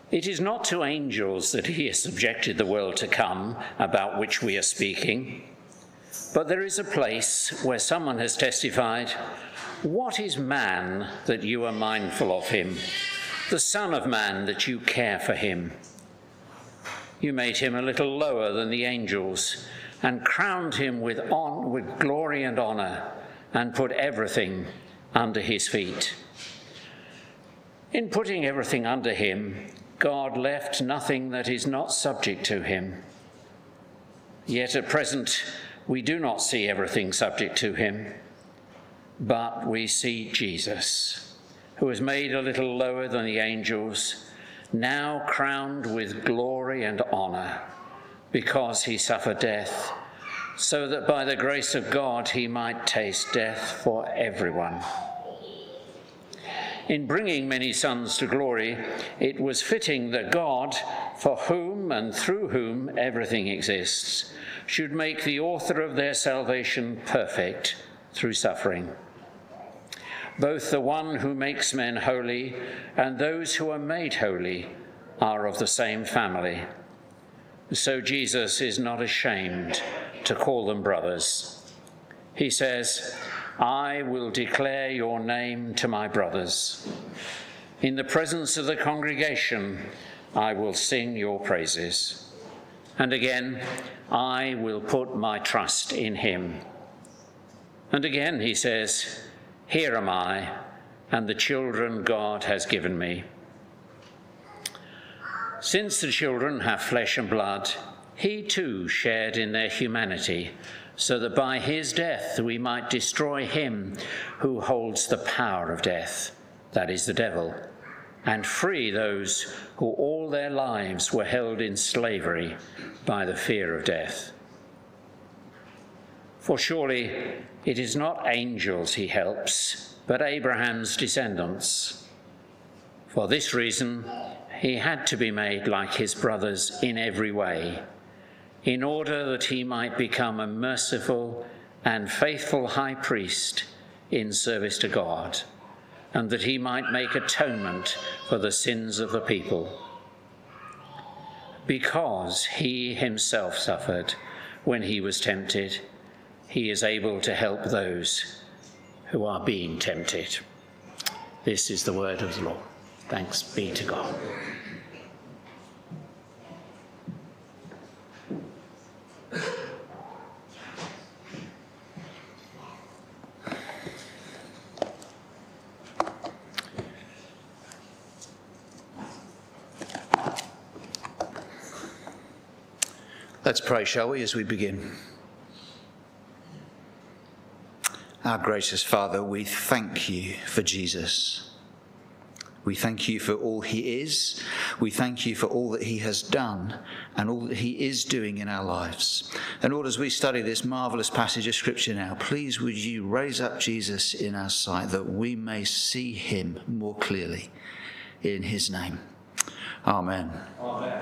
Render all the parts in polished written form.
It is not to angels that he has subjected the world to come, about which we are speaking. But there is a place where someone has testified, "What is man that you are mindful of him, the Son of Man that you care for him? You made him a little lower than the angels and crowned him with glory and honor and put everything under his feet." In putting everything under him, God left nothing that is not subject to him. Yet at present, we do not see everything subject to him, but we see Jesus, who was made a little lower than the angels, now crowned with glory and honor, because he suffered death, so that by the grace of God he might taste death for everyone. In bringing many sons to glory, it was fitting that God, for whom and through whom everything exists, should make the author of their salvation perfect through suffering. Both the one who makes men holy and those who are made holy are of the same family. So Jesus is not ashamed to call them brothers. He says, "I will declare your name to my brothers. In the presence of the congregation, I will sing your praises." And again, "I will put my trust in him." And again he says, "Here am I, and the children God has given me." Since the children have flesh and blood, he too shared in their humanity, so that by his death we might destroy him who holds the power of death, that is the devil, and free those who all their lives were held in slavery by the fear of death. For surely it is not angels he helps, but Abraham's descendants. For this reason, he had to be made like his brothers in every way, in order that he might become a merciful and faithful high priest in service to God, and that he might make atonement for the sins of the people. Because he himself suffered when he was tempted, he is able to help those who are being tempted. This is the word of the Lord. Thanks be to God. Let's pray, shall we, as we begin. Our gracious Father, we thank you for Jesus. We thank you for all he is. We thank you for all that he has done and all that he is doing in our lives. And Lord, as we study this marvellous passage of Scripture now, please would you raise up Jesus in our sight that we may see him more clearly. In his name. Amen. Amen.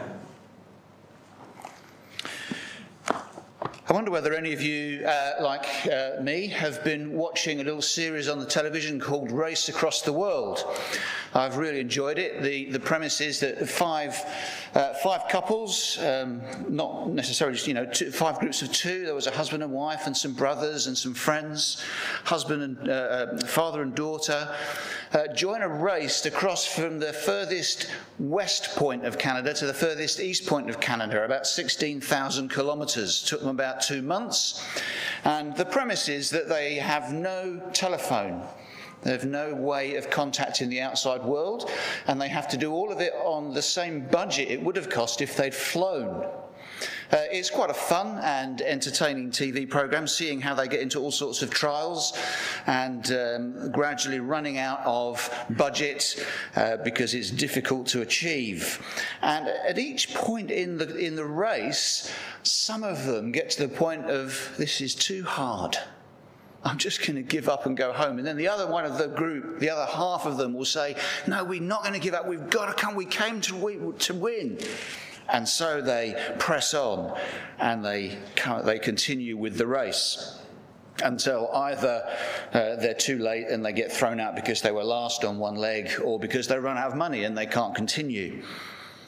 I wonder whether any of you, like me, have been watching a little series on the television called Race Across the World. I've really enjoyed it. The premise is that five couples, not necessarily just, five groups of two. There was a husband and wife and some brothers and some friends, husband and father and daughter, join a race to cross from the furthest west point of Canada to the furthest east point of Canada, about 16,000 kilometres. Took them about 2 months. And the premise is that they have no telephone. They have no way of contacting the outside world, and they have to do all of it on the same budget it would have cost if they'd flown. It's quite a fun and entertaining TV programme, seeing how they get into all sorts of trials and gradually running out of budget because it's difficult to achieve. And at each point in the race, some of them get to the point of, this is too hard. I'm just going to give up and go home. And then the other one of the group, the other half of them will say, no, we're not going to give up. We've got to come. We came to win. And so they press on and they continue with the race until either they're too late and they get thrown out because they were last on one leg, or because they run out of money and they can't continue.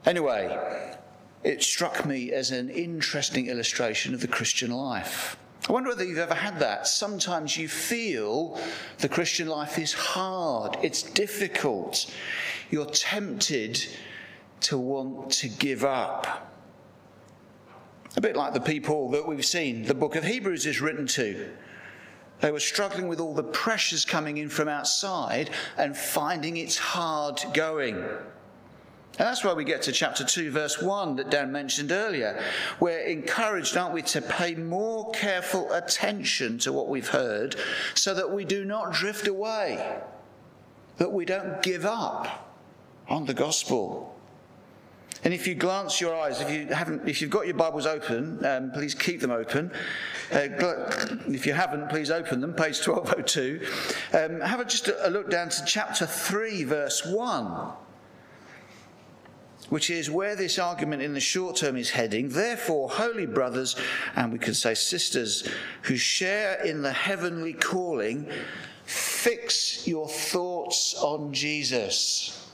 Anyway, it struck me as an interesting illustration of the Christian life. I wonder whether you've ever had that. Sometimes you feel the Christian life is hard, it's difficult. You're tempted to want to give up. A bit like the people that we've seen the book of Hebrews is written to. They were struggling with all the pressures coming in from outside and finding it's hard going. And that's why we get to chapter 2, verse 1 that Dan mentioned earlier. We're encouraged, aren't we, to pay more careful attention to what we've heard so that we do not drift away, that we don't give up on the gospel. And if you glance your eyes, if you've got your Bibles open, please keep them open. If you haven't, please open them, page 1202. Have just a look down to chapter 3, verse 1. Which is where this argument in the short term is heading. Therefore, holy brothers, and we could say sisters, who share in the heavenly calling, fix your thoughts on Jesus.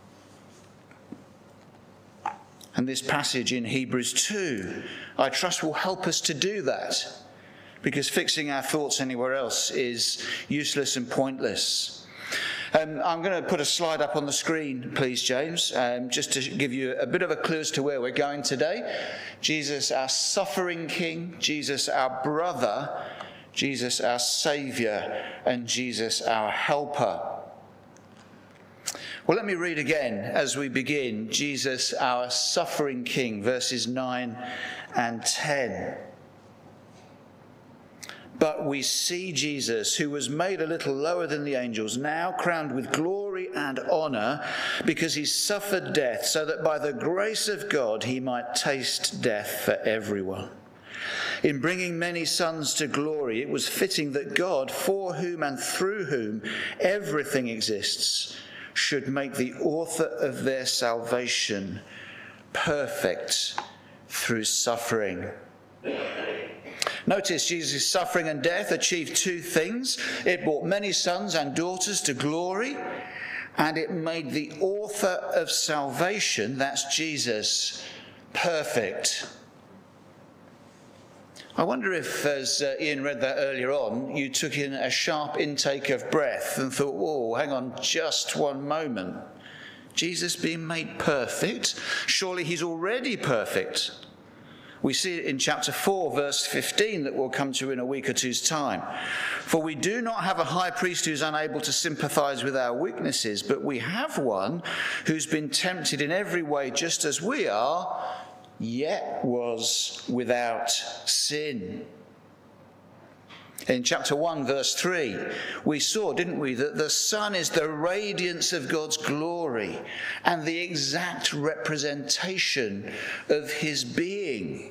And this passage in Hebrews 2, I trust, will help us to do that, because fixing our thoughts anywhere else is useless and pointless. I'm going to put a slide up on the screen, please, James, just to give you a bit of a clue as to where we're going today. Jesus, our suffering King, Jesus, our brother, Jesus, our Saviour, and Jesus, our helper. Well, let me read again as we begin. Jesus, our suffering King, verses 9 and 10. But we see Jesus, who was made a little lower than the angels, now crowned with glory and honour, because he suffered death, so that by the grace of God he might taste death for everyone. In bringing many sons to glory, it was fitting that God, for whom and through whom everything exists, should make the author of their salvation perfect through suffering. Notice Jesus' suffering and death achieved two things. It brought many sons and daughters to glory, and it made the author of salvation, that's Jesus, perfect. I wonder if, as Ian read that earlier on, you took in a sharp intake of breath and thought, whoa, hang on just one moment. Jesus being made perfect? Surely he's already perfect. We see it in chapter 4, verse 15, that we'll come to in a week or two's time. For we do not have a high priest who's unable to sympathize with our weaknesses, but we have one who's been tempted in every way just as we are, yet was without sin. In chapter 1, verse 3, we saw, didn't we, that the Son is the radiance of God's glory and the exact representation of his being.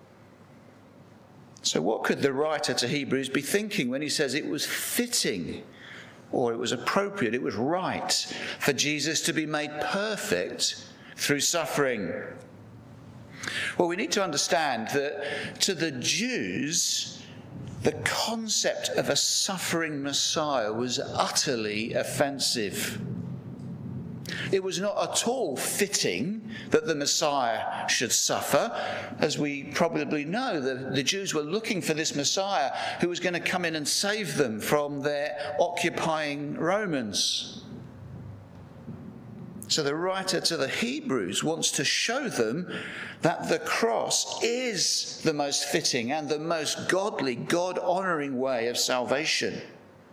So what could the writer to Hebrews be thinking when he says it was fitting, or it was appropriate, it was right for Jesus to be made perfect through suffering? Well, we need to understand that to the Jews, the concept of a suffering Messiah was utterly offensive. It was not at all fitting that the Messiah should suffer. As we probably know, the Jews were looking for this Messiah who was going to come in and save them from their occupying Romans. So the writer to the Hebrews wants to show them that the cross is the most fitting and the most godly, God-honouring way of salvation.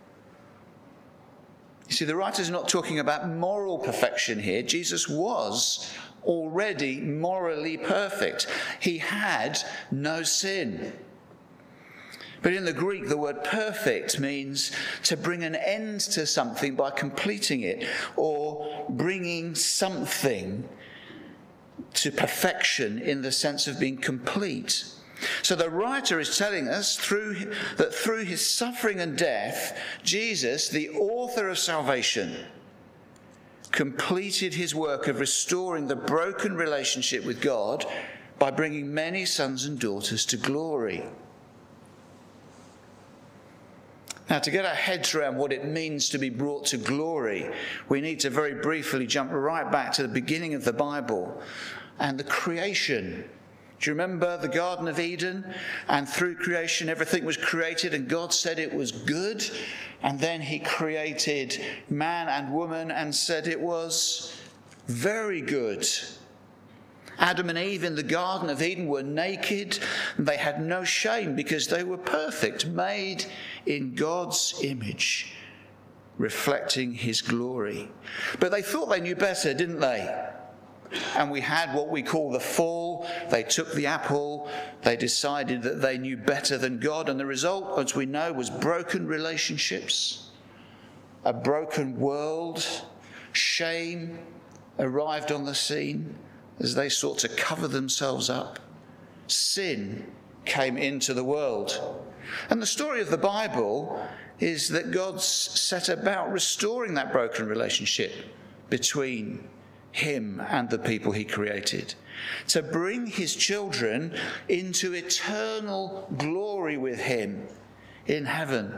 You see, the writer's not talking about moral perfection here. Jesus was already morally perfect. He had no sin. But in the Greek, the word perfect means to bring an end to something by completing it, or bringing something to perfection in the sense of being complete. So the writer is telling us that through his suffering and death, Jesus, the author of salvation, completed his work of restoring the broken relationship with God by bringing many sons and daughters to glory. Now, to get our heads around what it means to be brought to glory, we need to very briefly jump right back to the beginning of the Bible and the creation. Do you remember the Garden of Eden? And through creation, everything was created, and God said it was good. And then he created man and woman and said it was very good. Adam and Eve in the Garden of Eden were naked, and they had no shame because they were perfect, made in God's image, reflecting his glory. But they thought they knew better, didn't they? And we had what we call the fall. They took the apple. They decided that they knew better than God. And the result, as we know, was broken relationships, a broken world. Shame arrived on the scene as they sought to cover themselves up. Sin came into the world. And the story of the Bible is that God set about restoring that broken relationship between him and the people he created, to bring his children into eternal glory with him in heaven.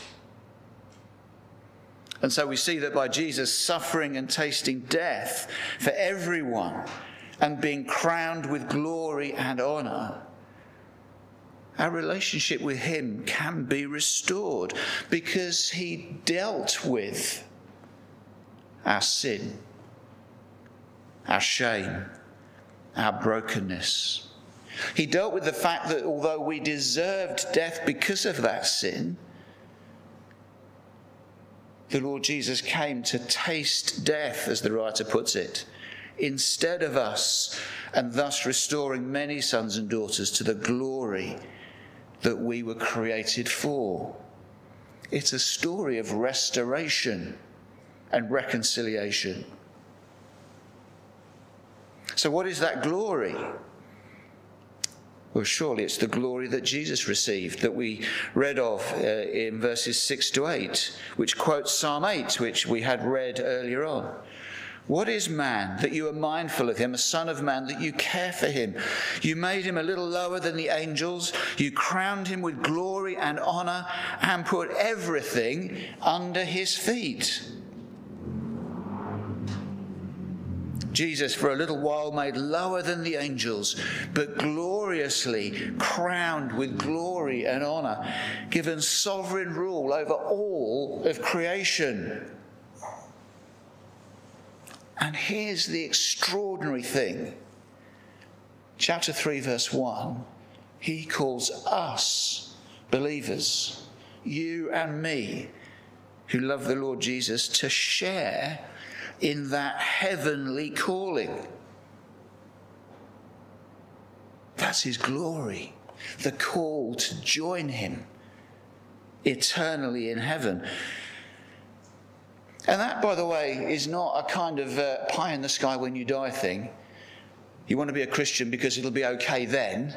And so we see that by Jesus suffering and tasting death for everyone and being crowned with glory and honour, our relationship with him can be restored because he dealt with our sin, our shame, our brokenness. He dealt with the fact that although we deserved death because of that sin, the Lord Jesus came to taste death, as the writer puts it, instead of us, and thus restoring many sons and daughters to the glory that we were created for. It's a story of restoration and reconciliation. So what is that glory? Well, surely it's the glory that Jesus received, that we read of in verses 6 to 8, which quotes Psalm 8, which we had read earlier on. What is man that you are mindful of him, a son of man that you care for him? You made him a little lower than the angels. You crowned him with glory and honour and put everything under his feet. Jesus, for a little while, made lower than the angels, but gloriously crowned with glory and honour, given sovereign rule over all of creation. And here's the extraordinary thing. Chapter 3, verse 1, he calls us, believers, you and me, who love the Lord Jesus, to share in that heavenly calling. That's his glory, the call to join him eternally in heaven. And that, by the way, is not a kind of pie in the sky when you die thing. You want to be a Christian because it'll be okay then.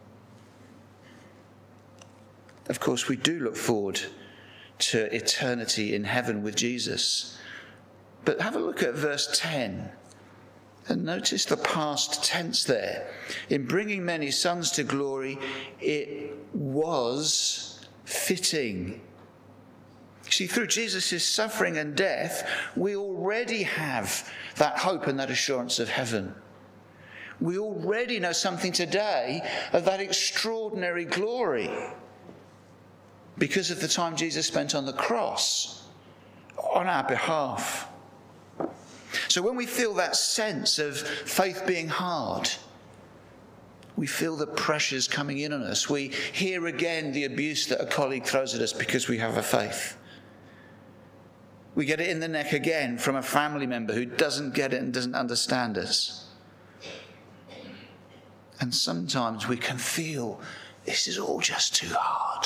Of course, we do look forward to eternity in heaven with Jesus. But have a look at verse 10 and notice the past tense there. In bringing many sons to glory, it was fitting. See, through Jesus' suffering and death, we already have that hope and that assurance of heaven. We already know something today of that extraordinary glory because of the time Jesus spent on the cross on our behalf. So when we feel that sense of faith being hard, we feel the pressures coming in on us. We hear again the abuse that a colleague throws at us because we have a faith. We get it in the neck again from a family member who doesn't get it and doesn't understand us. And sometimes we can feel this is all just too hard.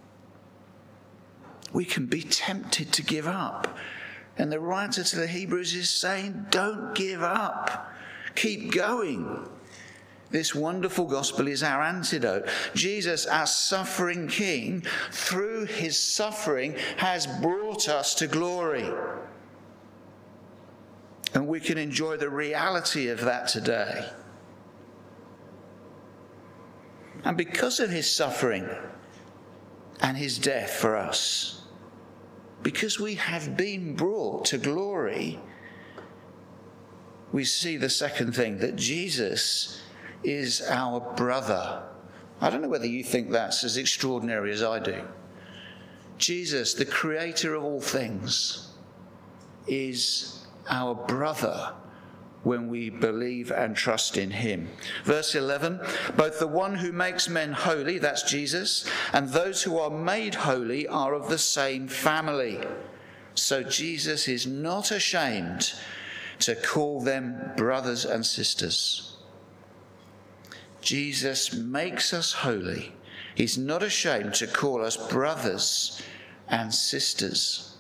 We can be tempted to give up. And the writer to the Hebrews is saying, don't give up. Keep going. This wonderful gospel is our antidote. Jesus, our suffering King, through his suffering, has brought us to glory. And we can enjoy the reality of that today. And because of his suffering and his death for us, because we have been brought to glory, we see the second thing, that Jesus is our brother. I don't know whether you think that's as extraordinary as I do. Jesus, the creator of all things, is our brother when we believe and trust in him. Verse 11, both the one who makes men holy, that's Jesus, and those who are made holy are of the same family. So Jesus is not ashamed to call them brothers and sisters. Jesus makes us holy. He's not ashamed to call us brothers and sisters.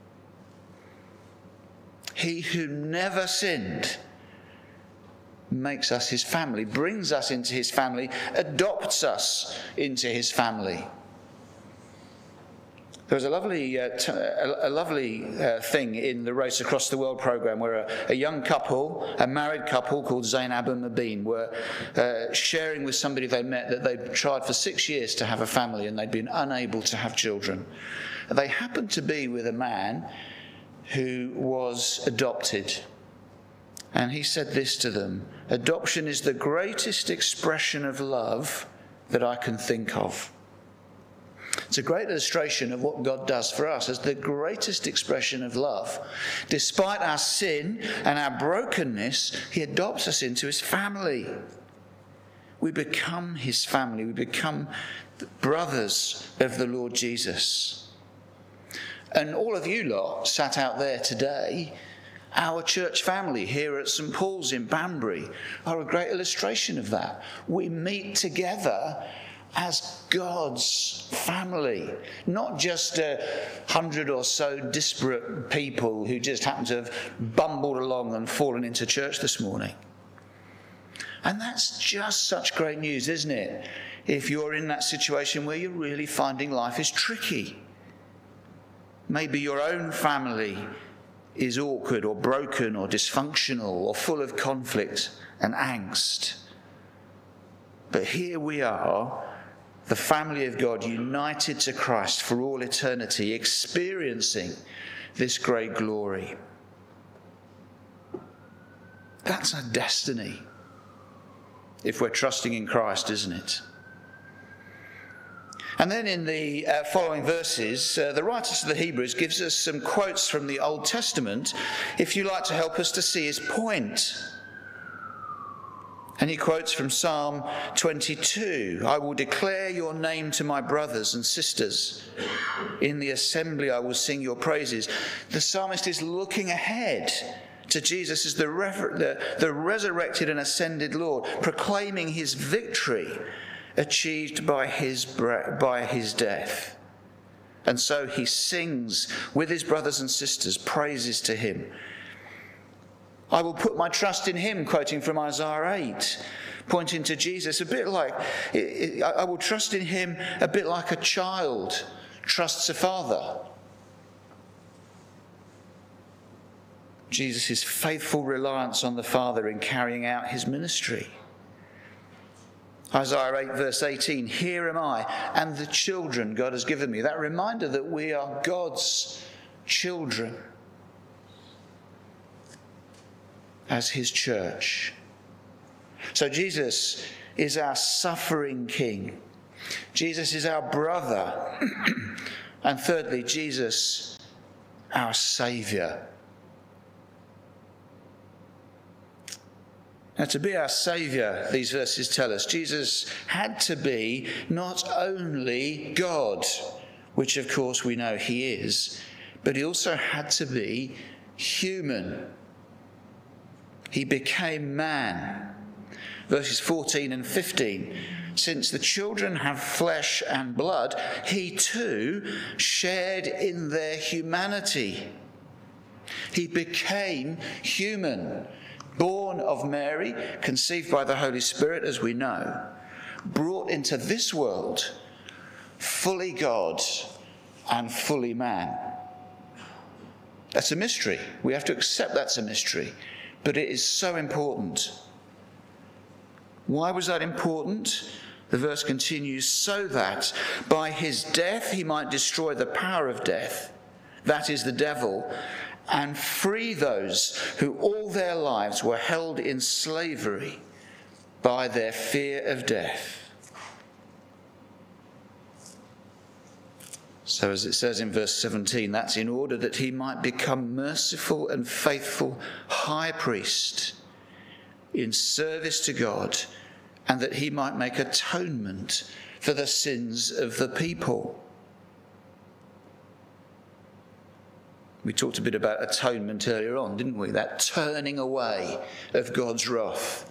He who never sinned makes us his family, brings us into his family, adopts us into his family. There was a lovely thing in the Race Across the World programme where a young couple, a married couple called Zainab and Mabeen, were sharing with somebody they met that they'd tried for 6 years to have a family and they'd been unable to have children. They happened to be with a man who was adopted. And he said this to them: adoption is the greatest expression of love that I can think of. It's a great illustration of what God does for us as the greatest expression of love. Despite our sin and our brokenness, he adopts us into his family. We become his family. We become brothers of the Lord Jesus. And all of you lot sat out there today, our church family here at St. Paul's in Banbury, are a great illustration of that. We meet together as God's family, not just 100 or so disparate people who just happen to have bumbled along and fallen into church this morning. And that's just such great news, isn't it? If you're in that situation where you're really finding life is tricky. Maybe your own family is awkward or broken or dysfunctional or full of conflict and angst. But here we are, the family of God, united to Christ for all eternity, experiencing this great glory. That's our destiny, if we're trusting in Christ, isn't it? And then in the following verses, the writer to the Hebrews gives us some quotes from the Old Testament, if you like, to help us to see his point. And he quotes from Psalm 22, I will declare your name to my brothers and sisters. In the assembly I will sing your praises. The psalmist is looking ahead to Jesus as the resurrected and ascended Lord, proclaiming his victory achieved by his death. And so he sings with his brothers and sisters praises to him. I will put my trust in him, quoting from Isaiah 8, pointing to Jesus, a bit like, I will trust in him a bit like a child trusts a father. Jesus' faithful reliance on the Father in carrying out his ministry. Isaiah 8 verse 18, here am I and the children God has given me. That reminder that we are God's children as his church. So Jesus is our suffering King. Jesus is our brother. And thirdly, Jesus, our Saviour. Now, to be our Saviour, these verses tell us, Jesus had to be not only God, which of course we know he is, but he also had to be human. He became man. Verses 14 and 15. Since the children have flesh and blood, he too shared in their humanity. He became human, born of Mary, conceived by the Holy Spirit, as we know, brought into this world, fully God and fully man. That's a mystery. We have to accept that's a mystery. But it is so important. Why was that important? The verse continues, so that by his death he might destroy the power of death, that is the devil, and free those who all their lives were held in slavery by their fear of death. So as it says in verse 17, that's in order that he might become merciful and faithful high priest in service to God, and that he might make atonement for the sins of the people. We talked a bit about atonement earlier on, didn't we? That turning away of God's wrath.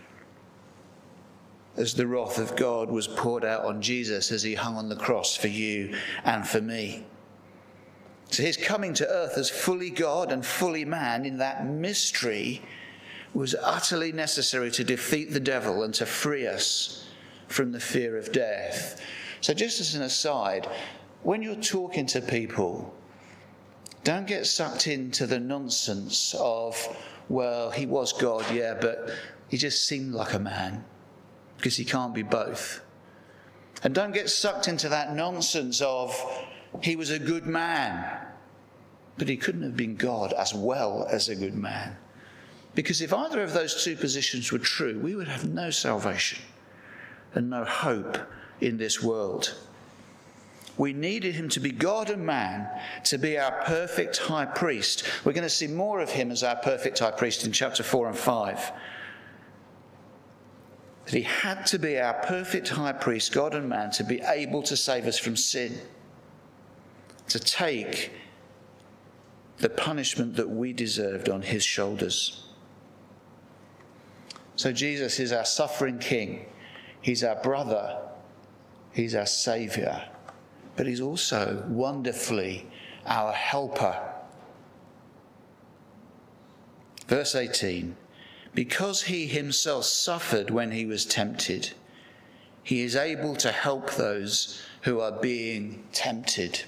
As the wrath of God was poured out on Jesus as he hung on the cross for you and for me. So his coming to earth as fully God and fully man in that mystery was utterly necessary to defeat the devil and to free us from the fear of death. So just as an aside, when you're talking to people, don't get sucked into the nonsense of, well, he was God, yeah, but he just seemed like a man, because he can't be both. And don't get sucked into that nonsense of, he was a good man, but he couldn't have been God as well as a good man. Because if either of those two positions were true, we would have no salvation and no hope in this world. We needed him to be God and man, to be our perfect high priest. We're going to see more of him as our perfect high priest in chapter 4 and 5. That he had to be our perfect high priest, God and man, to be able to save us from sin, to take the punishment that we deserved on his shoulders. So Jesus is our suffering king. He's our brother. He's our saviour. But he's also wonderfully our helper. Verse 18, because he himself suffered when he was tempted, he is able to help those who are being tempted.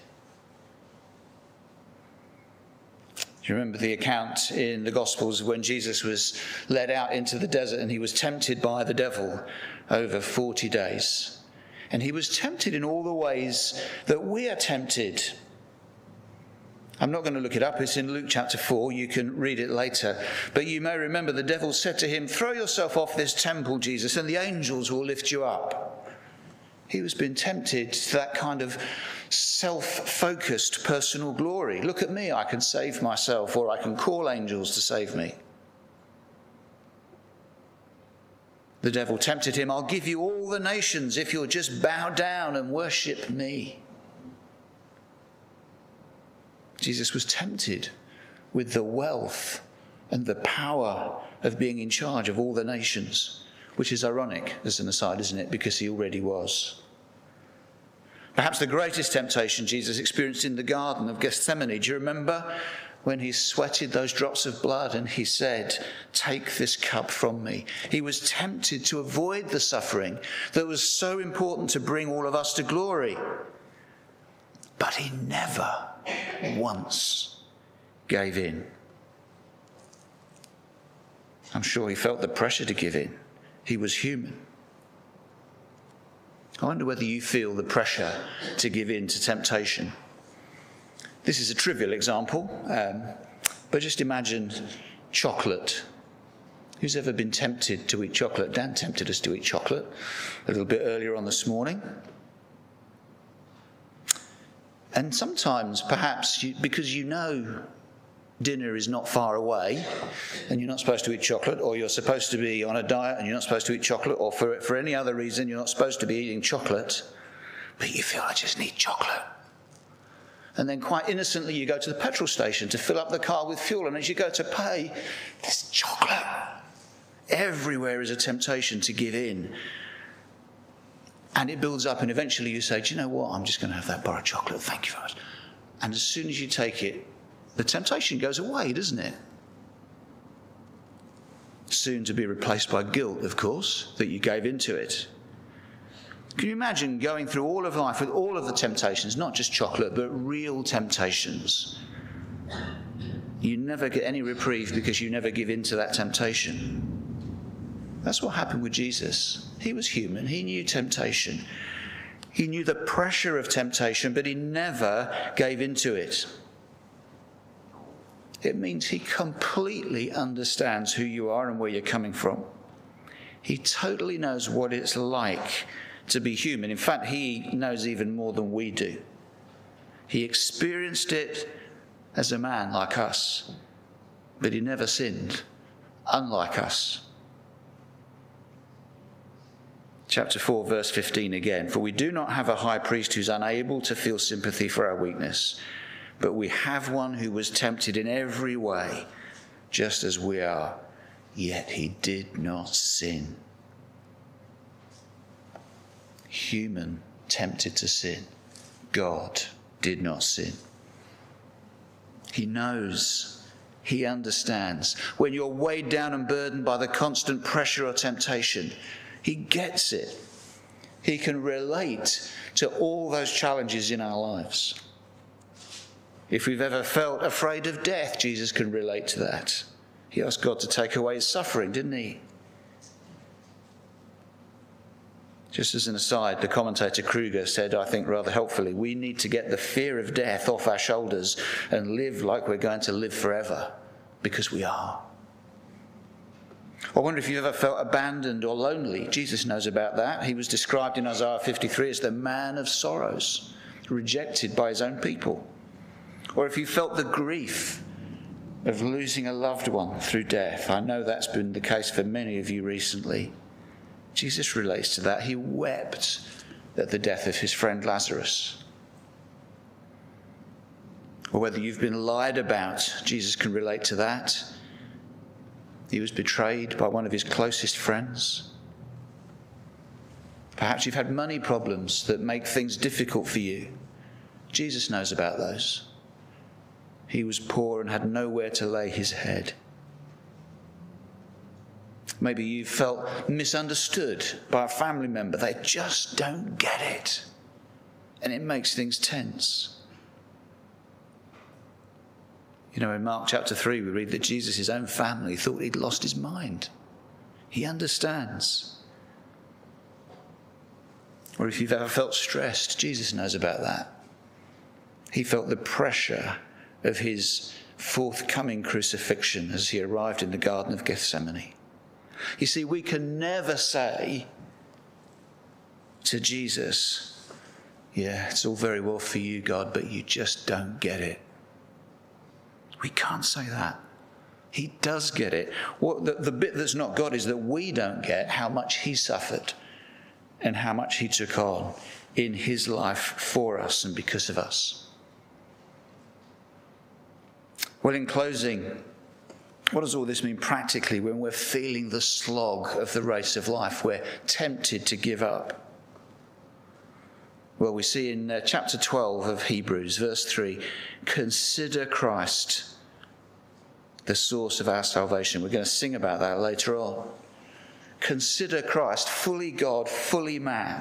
You remember the account in the Gospels when Jesus was led out into the desert and he was tempted by the devil over 40 days. And he was tempted in all the ways that we are tempted. I'm not going to look it up. It's in Luke chapter 4. You can read it later. But you may remember the devil said to him, throw yourself off this temple, Jesus, and the angels will lift you up. He was being tempted to that kind of self-focused personal glory. Look at me, I can save myself, or I can call angels to save me. The devil tempted him, I'll give you all the nations if you'll just bow down and worship me. Jesus was tempted with the wealth and the power of being in charge of all the nations, which is ironic as an aside, isn't it? Because he already was. Perhaps the greatest temptation Jesus experienced in the Garden of Gethsemane. Do you remember when he sweated those drops of blood and he said, take this cup from me? He was tempted to avoid the suffering that was so important to bring all of us to glory. But he never once gave in. I'm sure he felt the pressure to give in. He was human. I wonder whether you feel the pressure to give in to temptation. This is a trivial example, but just imagine chocolate. Who's ever been tempted to eat chocolate? Dan tempted us to eat chocolate a little bit earlier on this morning. And sometimes, perhaps, because you know dinner is not far away and you're not supposed to eat chocolate, or you're supposed to be on a diet and you're not supposed to eat chocolate, or for any other reason you're not supposed to be eating chocolate, but you feel, I just need chocolate. And then quite innocently you go to the petrol station to fill up the car with fuel, and as you go to pay, there's chocolate. Everywhere is a temptation to give in. And it builds up, and eventually you say, do you know what, I'm just going to have that bar of chocolate, thank you very much. And as soon as you take it, the temptation goes away, doesn't it? Soon to be replaced by guilt, of course, that you gave into it. Can you imagine going through all of life with all of the temptations, not just chocolate, but real temptations? You never get any reprieve because you never give in to that temptation. That's what happened with Jesus. He was human. He knew temptation. He knew the pressure of temptation, but he never gave into it. It means he completely understands who you are and where you're coming from. He totally knows what it's like to be human. In fact, he knows even more than we do. He experienced it as a man like us, but he never sinned, unlike us. Chapter 4, verse 15 again. For we do not have a high priest who's unable to feel sympathy for our weakness, but we have one who was tempted in every way, just as we are, yet he did not sin. Human, tempted to sin. God did not sin. He knows. He understands. When you're weighed down and burdened by the constant pressure or temptation, he gets it. He can relate to all those challenges in our lives. If we've ever felt afraid of death, Jesus can relate to that. He asked God to take away his suffering, didn't he? Just as an aside, the commentator Kruger said, I think rather helpfully, we need to get the fear of death off our shoulders and live like we're going to live forever, because we are. I wonder if you've ever felt abandoned or lonely. Jesus knows about that. He was described in Isaiah 53 as the man of sorrows, rejected by his own people. Or if you felt the grief of losing a loved one through death. I know that's been the case for many of you recently. Jesus relates to that. He wept at the death of his friend Lazarus. Or whether you've been lied about, Jesus can relate to that. He was betrayed by one of his closest friends. Perhaps you've had money problems that make things difficult for you. Jesus knows about those. He was poor and had nowhere to lay his head. Maybe you felt misunderstood by a family member. They just don't get it. And it makes things tense. You know, in Mark chapter 3, we read that Jesus' own family thought he'd lost his mind. He understands. Or if you've ever felt stressed, Jesus knows about that. He felt the pressure of his forthcoming crucifixion as he arrived in the Garden of Gethsemane. You see, we can never say to Jesus, yeah, it's all very well for you, God, but you just don't get it. We can't say that. He does get it. The bit that's not got is that we don't get how much he suffered and how much he took on in his life for us and because of us. Well, in closing, what does all this mean practically when we're feeling the slog of the race of life? We're tempted to give up. Well, we see in chapter 12 of Hebrews, verse 3, consider Christ the source of our salvation. We're going to sing about that later on. Consider Christ, fully God, fully man.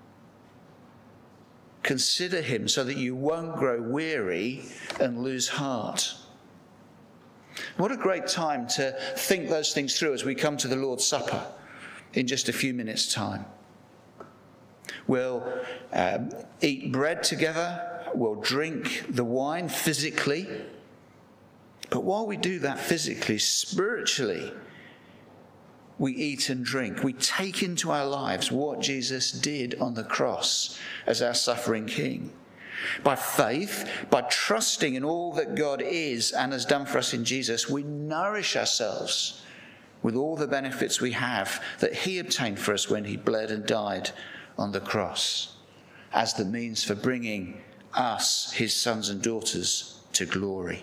Consider him so that you won't grow weary and lose heart. What a great time to think those things through as we come to the Lord's Supper in just a few minutes' time. We'll eat bread together. We'll drink the wine physically. But while we do that physically, spiritually, we eat and drink. We take into our lives what Jesus did on the cross as our suffering King. By faith, by trusting in all that God is and has done for us in Jesus, we nourish ourselves with all the benefits we have that he obtained for us when he bled and died on the cross as the means for bringing us, his sons and daughters, to glory.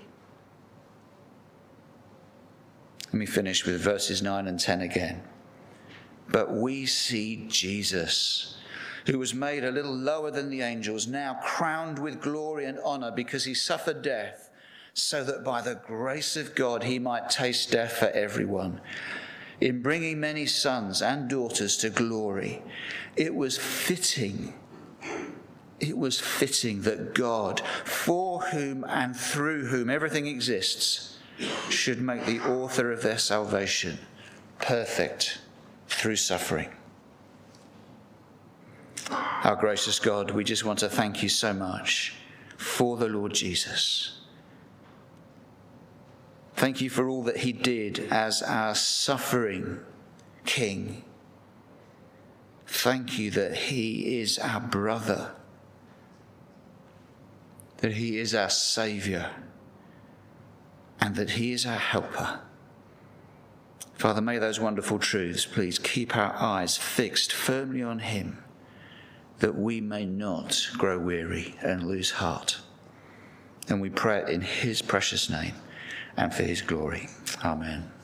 Let me finish with verses 9 and 10 again. But we see Jesus, who was made a little lower than the angels, now crowned with glory and honor because he suffered death, so that by the grace of God he might taste death for everyone. In bringing many sons and daughters to glory, it was fitting that God, for whom and through whom everything exists, should make the author of their salvation perfect through suffering. Our gracious God, we just want to thank you so much for the Lord Jesus. Thank you for all that he did as our suffering King. Thank you that he is our brother, that he is our Saviour, and that he is our helper. Father, may those wonderful truths please keep our eyes fixed firmly on him, that we may not grow weary and lose heart. And we pray it in his precious name and for his glory. Amen.